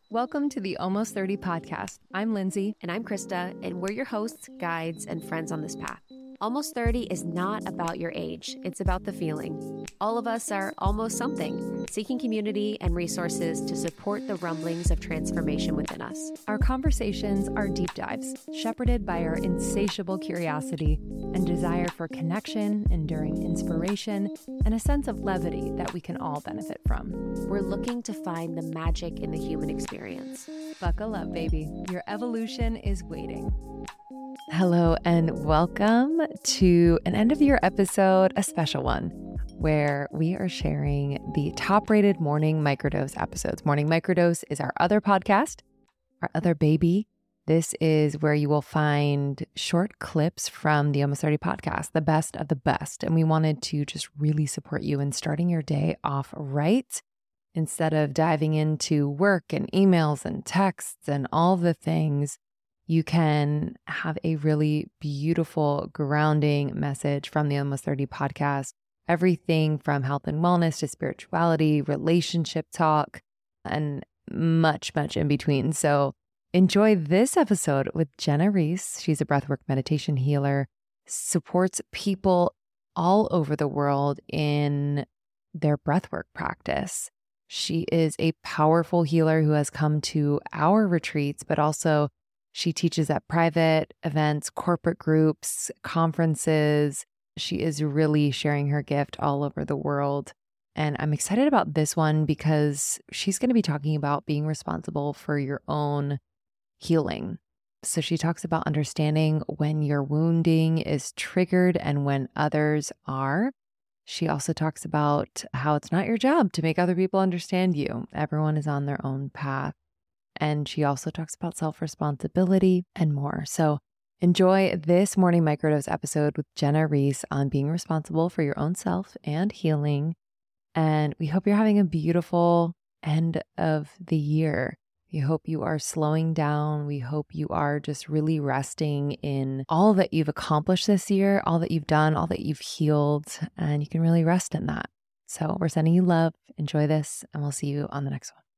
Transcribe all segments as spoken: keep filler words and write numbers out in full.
Welcome to the Almost thirty podcast. I'm Lindsay. And I'm Krista, and we're your hosts, guides, and friends on this path. Almost thirty is not about your age. It's about the feeling. All of us are almost something, seeking community and resources to support the rumblings of transformation within us. Our conversations are deep dives, shepherded by our insatiable curiosity and desire for connection, enduring inspiration, and a sense of levity that we can all benefit from. We're looking to find the magic in the human experience. Buckle up, baby. Your evolution is waiting. Hello, and welcome to an end of year episode, a special one, where we are sharing the top rated Morning Microdose episodes. Morning Microdose is our other podcast, our other baby. This is where you will find short clips from the Almost thirty podcast, the best of the best. And we wanted to just really support you in starting your day off right, instead of diving into work and emails and texts and all the things. You can have a really beautiful grounding message from the Almost thirty podcast. Everything from health and wellness to spirituality, relationship talk, and much, much in between. So enjoy this episode with Jenna Reese. She's a breathwork meditation healer, supports people all over the world in their breathwork practice. She is a powerful healer who has come to our retreats, but also she teaches at private events, corporate groups, conferences. She is really sharing her gift all over the world. And I'm excited about this one because she's going to be talking about being responsible for your own healing. So she talks about understanding when your wounding is triggered and when others are. She also talks about how it's not your job to make other people understand you. Everyone is on their own path. And she also talks about self-responsibility and more. So enjoy this Morning Microdose episode with Jenna Reese on being responsible for your own self and healing. And we hope you're having a beautiful end of the year. We hope you are slowing down. We hope you are just really resting in all that you've accomplished this year, all that you've done, all that you've healed, and you can really rest in that. So we're sending you love. Enjoy this, and we'll see you on the next one.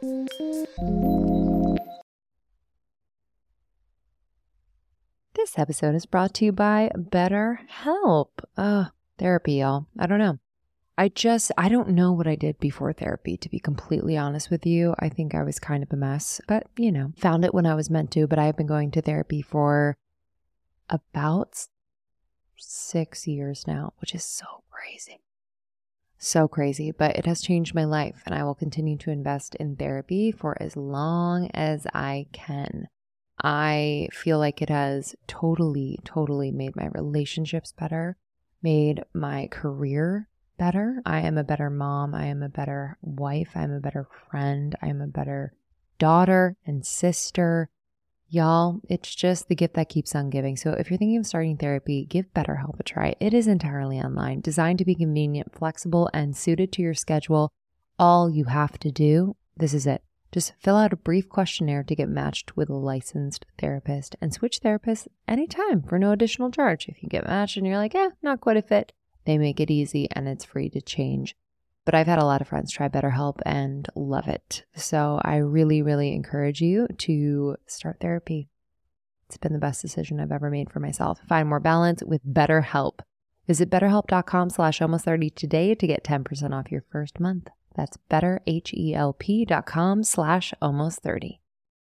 This episode is brought to you by BetterHelp. Oh, therapy, y'all. I don't know. I just, I don't know what I did before therapy, to be completely honest with you. I think I was kind of a mess, but you know, found it when I was meant to. But I've been going to therapy for about six years now, which is so crazy. So crazy, but it has changed my life, and I will continue to invest in therapy for as long as I can. I feel like it has totally, totally made my relationships better, made my career better. I am a better mom. I am a better wife. I am a better friend. I am a better daughter and sister. Y'all, it's just the gift that keeps on giving. So if you're thinking of starting therapy, give BetterHelp a try. It is entirely online, designed to be convenient, flexible, and suited to your schedule. All you have to do, this is it. Just fill out a brief questionnaire to get matched with a licensed therapist and switch therapists anytime for no additional charge. If you get matched and you're like, eh, not quite a fit, they make it easy and it's free to change. But I've had a lot of friends try BetterHelp and love it. So I really, really encourage you to start therapy. It's been the best decision I've ever made for myself. Find more balance with BetterHelp. Visit betterhelp.com slash almost 30 today to get ten percent off your first month. That's betterhelp.com slash almost 30.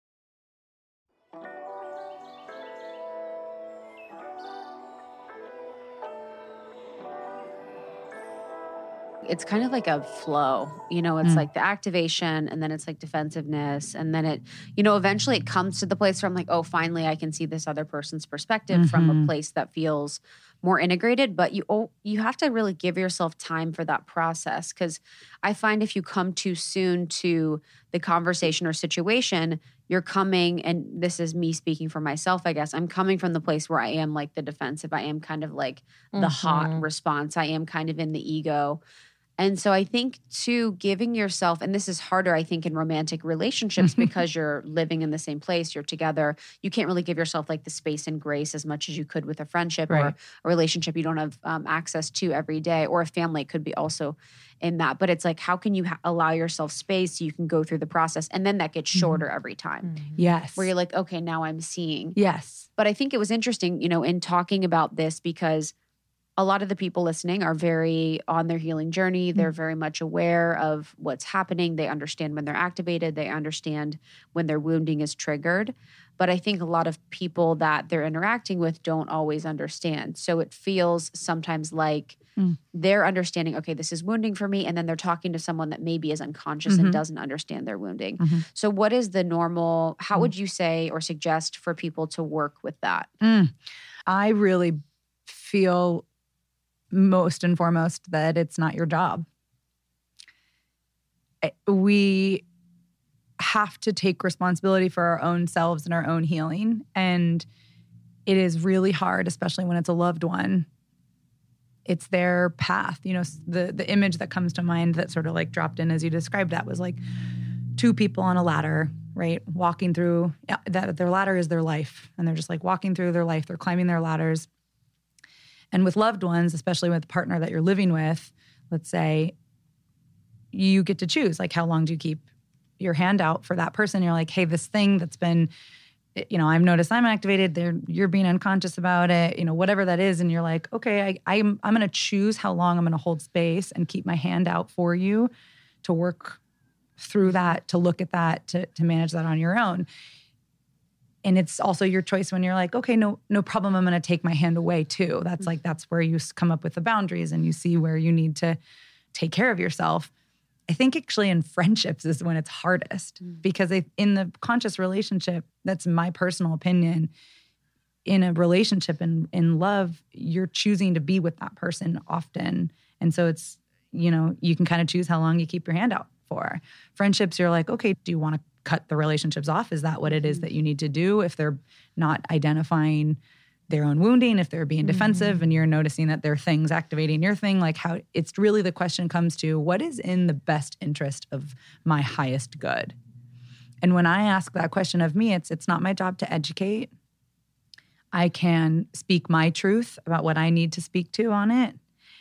It's kind of like a flow, you know, it's mm. like the activation and then it's like defensiveness. And then it, you know, eventually it comes to the place where I'm like, oh, finally I can see this other person's perspective mm-hmm. from a place that feels more integrated. But you, oh, you have to really give yourself time for that process. Cause I find if you come too soon to the conversation or situation, you're coming, and this is me speaking for myself, I guess, I'm coming from the place where I am like the defensive. I am kind of like the mm-hmm. hot response. I am kind of in the ego. And so I think too, giving yourself, and this is harder, I think, in romantic relationships because you're living in the same place, you're together. You can't really give yourself like the space and grace as much as you could with a friendship Right. or a relationship you don't have um, access to every day, or a family could be also in that. But it's like, how can you ha- allow yourself space so you can go through the process? And then that gets shorter mm-hmm. every time. Mm-hmm. Yes. Where you're like, okay, now I'm seeing. Yes. But I think it was interesting, you know, in talking about this, because a lot of the people listening are very on their healing journey. They're very much aware of what's happening. They understand when they're activated. They understand when their wounding is triggered. But I think a lot of people that they're interacting with don't always understand. So it feels sometimes like mm. they're understanding, okay, this is wounding for me. And then they're talking to someone that maybe is unconscious mm-hmm. and doesn't understand their wounding. Mm-hmm. So what is the normal, how mm. would you say or suggest for people to work with that? Mm. I really feel most and foremost that it's not your job. We have to take responsibility for our own selves and our own healing. And it is really hard, especially when it's a loved one. It's their path. You know, the, the image that comes to mind that sort of like dropped in as you described that was like two people on a ladder, right? Walking through, yeah, that their ladder is their life. And they're just like walking through their life. They're climbing their ladders. And with loved ones, especially with a partner that you're living with, let's say, you get to choose, like, how long do you keep your hand out for that person? You're like, hey, this thing that's been, you know, I've noticed I'm activated, They're, you're being unconscious about it, you know, whatever that is. And you're like, okay, I, I'm, I'm going to choose how long I'm going to hold space and keep my hand out for you to work through that, to look at that, to, to manage that on your own. And it's also your choice when you're like, okay, no, no problem. I'm going to take my hand away too. That's like, that's where you come up with the boundaries and you see where you need to take care of yourself. I think actually in friendships is when it's hardest mm. because they, in the conscious relationship, that's my personal opinion. In a relationship and in love, you're choosing to be with that person often. And so it's, you know, you can kind of choose how long you keep your hand out for. Friendships, you're like, okay, do you want to cut the relationships off? Is that what it is that you need to do? If they're not identifying their own wounding, if they're being defensive mm-hmm. and you're noticing that there are things activating your thing, like how it's really the question comes to, what is in the best interest of my highest good? And when I ask that question of me, it's it's not my job to educate. I can speak my truth about what I need to speak to on it.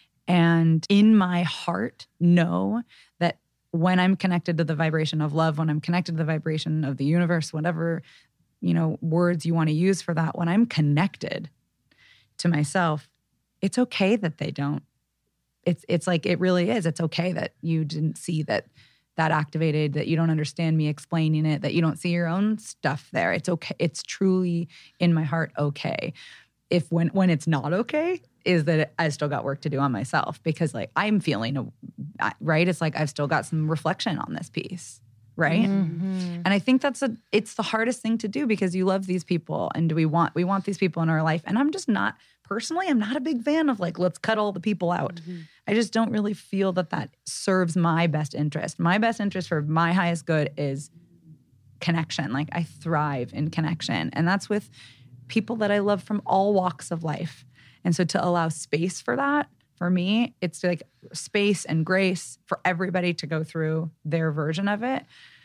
And in my heart, know that when I'm connected to the vibration of love, when I'm connected to the vibration of the universe, whatever, you know, words you want to use for that, when I'm connected to myself, it's okay that they don't. It's it's like, it really is. It's okay that you didn't see that that activated, that you don't understand me explaining it, that you don't see your own stuff there. It's okay. It's truly in my heart okay. If when when it's not okay, is that I still got work to do on myself because like I'm feeling, right? It's like I've still got some reflection on this piece, right? Mm-hmm. And I think that's a, it's the hardest thing to do because you love these people and do we want, we want these people in our life. And I'm just not, personally, I'm not a big fan of like, let's cut all the people out. Mm-hmm. I just don't really feel that that serves my best interest. My best interest for my highest good is connection. Like I thrive in connection. And that's with people that I love from all walks of life. And so to allow space for that, for me, it's like space and grace for everybody to go through their version of it.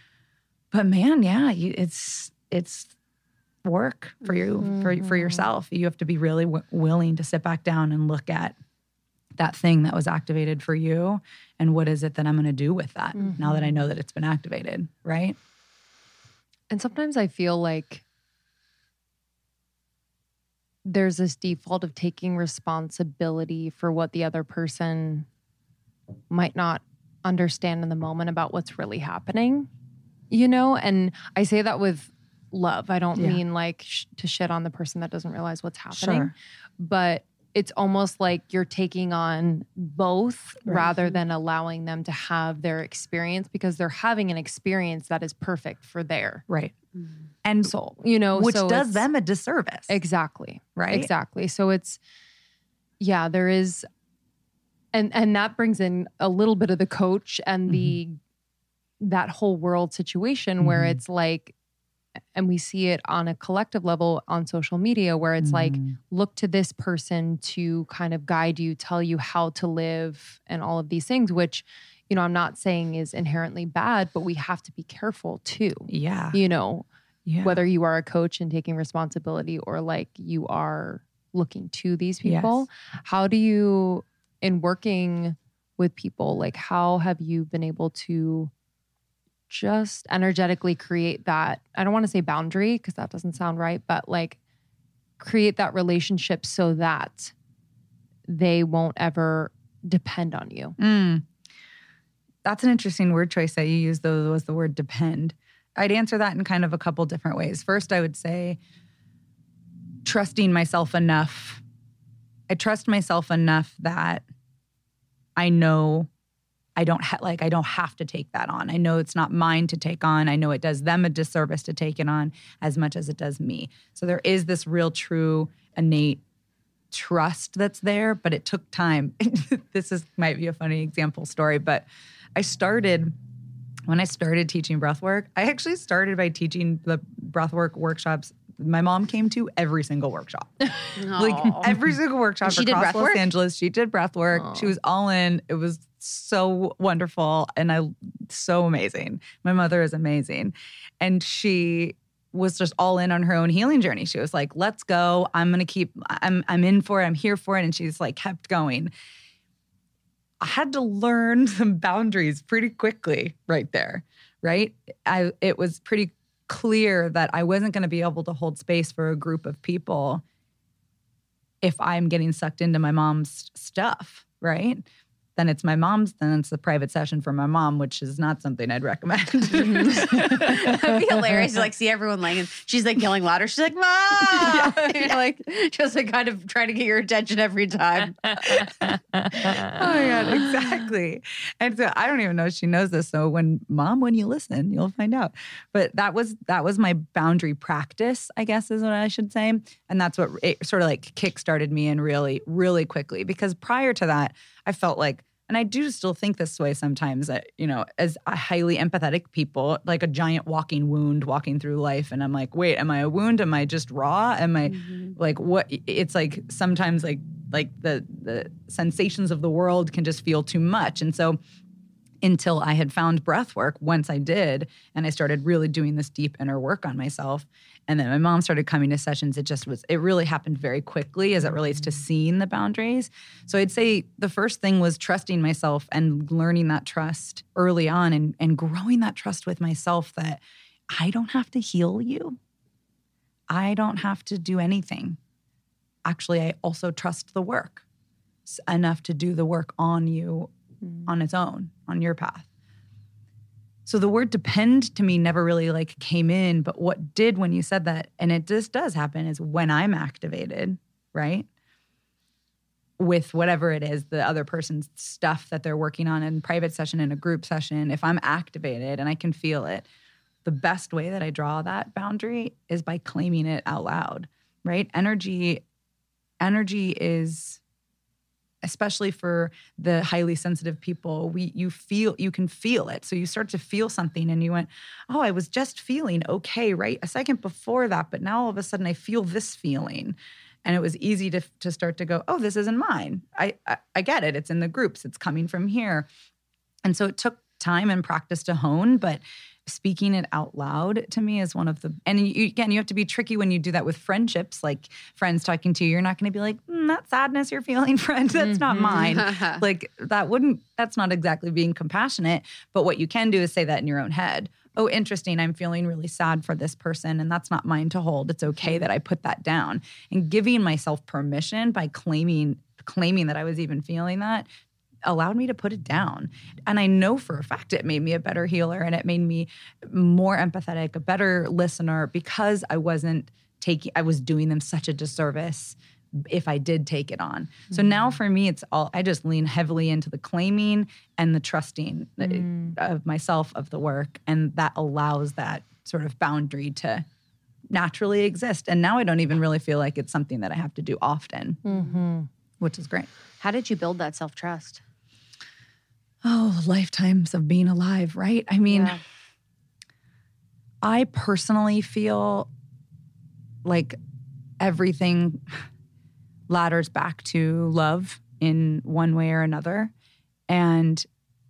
But man, yeah, you, it's it's work for you, mm-hmm. for, for yourself. You have to be really w- willing to sit back down and look at that thing that was activated for you and what is it that I'm going to do with that mm-hmm. now that I know that it's been activated, right? And sometimes I feel like there's this default of taking responsibility for what the other person might not understand in the moment about what's really happening, you know? And I say that with love. I don't yeah. mean like sh- to shit on the person that doesn't realize what's happening, sure. but it's almost like you're taking on both right. rather than allowing them to have their experience because they're having an experience that is perfect for their right. And soul, you know, which so does them a disservice. Exactly. Right. Exactly. So it's, yeah, there is, and, and that brings in a little bit of the coach and the, mm-hmm. that whole world situation mm-hmm. where it's like, and we see it on a collective level on social media where it's like, Mm. look to this person to kind of guide you, tell you how to live and all of these things, which, you know, I'm not saying is inherently bad, but we have to be careful too. Yeah. You know, Yeah. whether you are a coach and taking responsibility or like you are looking to these people. Yes. How do you, in working with people, like how have you been able to just energetically create that, I don't want to say boundary because that doesn't sound right, but like create that relationship so that they won't ever depend on you? Mm. That's an interesting word choice that you used, though, was the word depend. I'd answer that in kind of a couple different ways. First, I would say trusting myself enough. I trust myself enough that I know I don't ha- like I don't have to take that on. I know it's not mine to take on. I know it does them a disservice to take it on as much as it does me. So there is this real, true, innate trust that's there, but it took time. This is might be a funny example story, but I started when I started teaching breathwork. I actually started by teaching the breathwork workshops my mom came to every single workshop. Like every single workshop And she did across breath Los work? Angeles. She did breath work. Aw. She was all in. It was so wonderful and I so amazing. My mother is amazing. And she was just all in on her own healing journey. She was like, let's go. I'm going to keep, I'm, I'm in for it. I'm here for it. And she's like kept going. I had to learn some boundaries pretty quickly right there, right? I, it was pretty clear that I wasn't going to be able to hold space for a group of people if I'm getting sucked into my mom's stuff, right? Then it's my mom's, then it's a private session for my mom, which is not something I'd recommend. That'd be hilarious to like see everyone laying and she's like yelling louder. She's like, Mom! Yeah, You're like just like kind of trying to get your attention every time. Oh my God, exactly. And so I don't even know if she knows this. So when mom, when you listen, you'll find out. But that was that was my boundary practice, I guess is what I should say. And that's what it sort of like kickstarted me in really, really quickly. Because prior to that, I felt like, and I do still think this way sometimes, that, you know, as a highly empathetic people, like a giant walking wound walking through life. And I'm like, wait, am I a wound? Am I just raw? Am I Mm-hmm. like what? It's like sometimes like like the the sensations of the world can just feel too much. And so until I had found breath work, once I did, and I started really doing this deep inner work on myself, and then my mom started coming to sessions, it just was, it really happened very quickly as it relates to seeing the boundaries. So I'd say the first thing was trusting myself and learning that trust early on and, and growing that trust with myself that I don't have to heal you. I don't have to do anything. Actually, I also trust the work s- enough to do the work on you on its own, on your path. So the word depend to me never really like came in, but what did when you said that, and it just does happen, is when I'm activated, right? With whatever it is, the other person's stuff that they're working on in private session, in a group session, if I'm activated and I can feel it, the best way that I draw that boundary is by claiming it out loud, right? Energy, energy is, especially for the highly sensitive people, we you feel you can feel it. So you start to feel something and you went, oh, I was just feeling okay, right? A second before that, but now all of a sudden I feel this feeling. And it was easy to to start to go, oh, this isn't mine. I, I I get it. It's in the groups. It's coming from here. And so it took time and practice to hone, but speaking it out loud to me is one of the, and you, again, you have to be tricky when you do that with friendships, like friends talking to you. You're not going to be like, mm, that sadness you're feeling, friend, that's not mine. Like that wouldn't, that's not exactly being compassionate. But what you can do is say that in your own head. Oh, interesting. I'm feeling really sad for this person and that's not mine to hold. It's okay that I put that down. And giving myself permission by claiming, claiming that I was even feeling that allowed me to put it down. And I know for a fact it made me a better healer and it made me more empathetic, a better listener, because I wasn't taking, I was doing them such a disservice if I did take it on. So Mm. now for me, it's all, I just lean heavily into the claiming and the trusting Mm. of myself, of the work. And that allows that sort of boundary to naturally exist. And now I don't even really feel like it's something that I have to do often, Mm-hmm. which is great. How did you build that self-trust? Oh, lifetimes of being alive, right? I mean, Yeah. I personally feel like everything ladders back to love in one way or another. And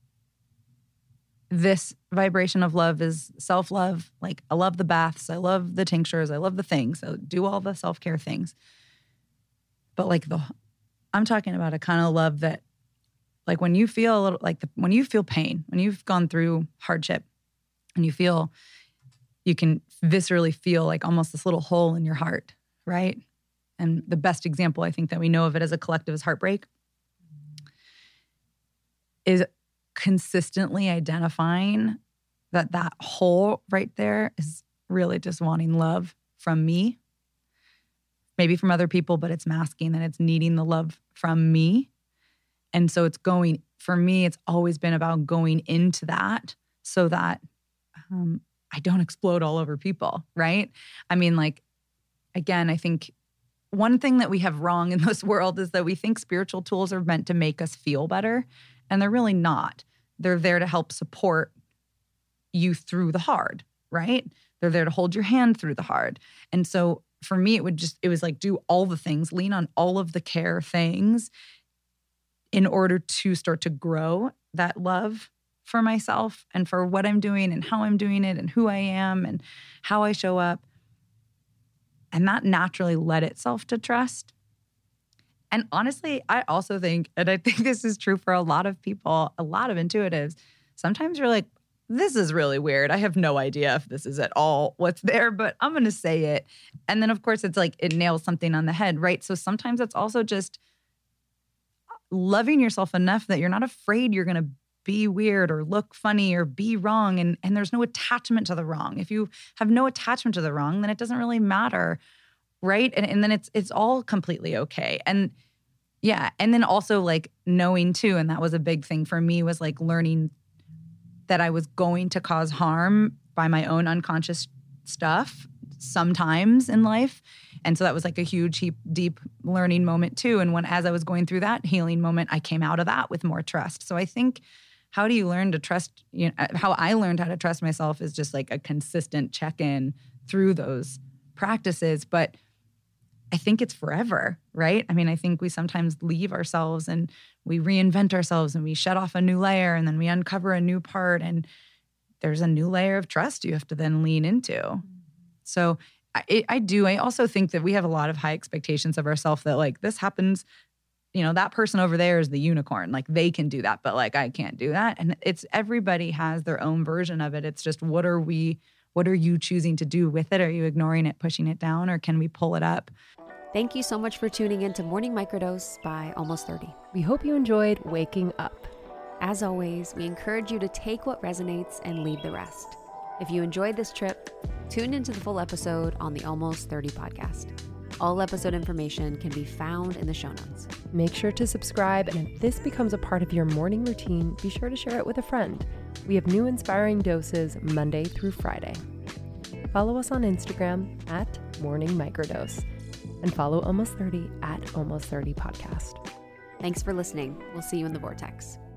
this vibration of love is self-love. Like, I love the baths. I love the tinctures. I love the things. I do all the self-care things. But like the, I'm talking about a kind of love that, like when you feel a little, like the, when you feel pain, when you've gone through hardship and you feel, you can viscerally feel like almost this little hole in your heart, right? And the best example I think that we know of it as a collective is heartbreak, is consistently identifying that that hole right there is really just wanting love from me, maybe from other people, but it's masking that it's needing the love from me. And so it's going, for me, it's always been about going into that so that um, I don't explode all over people, right? I mean, like, again, I think one thing that we have wrong in this world is that we think spiritual tools are meant to make us feel better, and they're really not. They're there to help support you through the hard, right? They're there to hold your hand through the hard. And so for me, it would just, it was like do all the things, lean on all of the care things in order to start to grow that love for myself and for what I'm doing and how I'm doing it and who I am and how I show up. And that naturally led itself to trust. And honestly, I also think, and I think this is true for a lot of people, a lot of intuitives, sometimes you're like, this is really weird. I have no idea if this is at all what's there, but I'm going to say it. And then, of course, it's like it nails something on the head, right? So sometimes it's also just loving yourself enough that you're not afraid you're going to be weird or look funny or be wrong. And, and there's no attachment to the wrong. If you have no attachment to the wrong, then it doesn't really matter, right? And, and then it's it's all completely okay. And yeah, and then also like knowing too, and that was a big thing for me, was like learning that I was going to cause harm by my own unconscious stuff sometimes in life. And so that was like a huge, deep, deep learning moment too. And when, as I was going through that healing moment, I came out of that with more trust. So I think, how do you learn to trust, you know, how I learned how to trust myself is just like a consistent check-in through those practices. But I think it's forever, right? I mean, I think we sometimes leave ourselves and we reinvent ourselves and we shut off a new layer and then we uncover a new part and there's a new layer of trust you have to then lean into. So I, I do. I also think that we have a lot of high expectations of ourselves that like this happens, you know, that person over there is the unicorn. Like they can do that, but like I can't do that. And it's everybody has their own version of it. It's just what are we, what are you choosing to do with it? Are you ignoring it, pushing it down, or can we pull it up? Thank you so much for tuning in to Morning Microdose by Almost thirty. We hope you enjoyed waking up. As always, we encourage you to take what resonates and leave the rest. If you enjoyed this trip, tune into the full episode on the Almost thirty podcast. All episode information can be found in the show notes. Make sure to subscribe, and if this becomes a part of your morning routine, be sure to share it with a friend. We have new inspiring doses Monday through Friday. Follow us on Instagram at Morning Microdose, and follow Almost thirty at Almost thirty Podcast. Thanks for listening. We'll see you in the vortex.